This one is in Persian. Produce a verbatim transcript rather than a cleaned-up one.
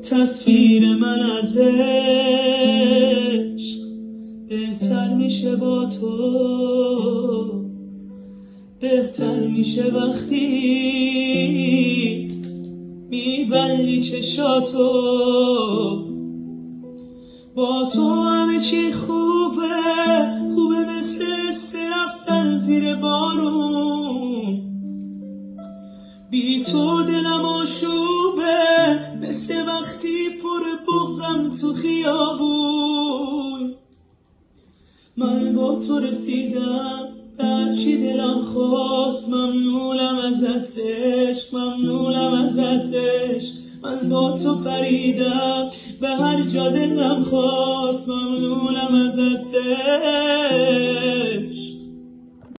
تصویر من از عشق بهتر میشه با تو، بهتر میشه وقتی میبندی چشاتو. با تو همه چی خوبه، خوبه مثل اسم رفتن زیر بارون. بی تو دلم آشوبه، مثل وقتی پر بغضم تو خیابون. من با تو رسیدم به هرچی دلم خواست، ممنونم ازت عشق، ممنونم ازت عشق. من با تو پریدم به هر جا دلم خواست، ممنونم ازت عشق.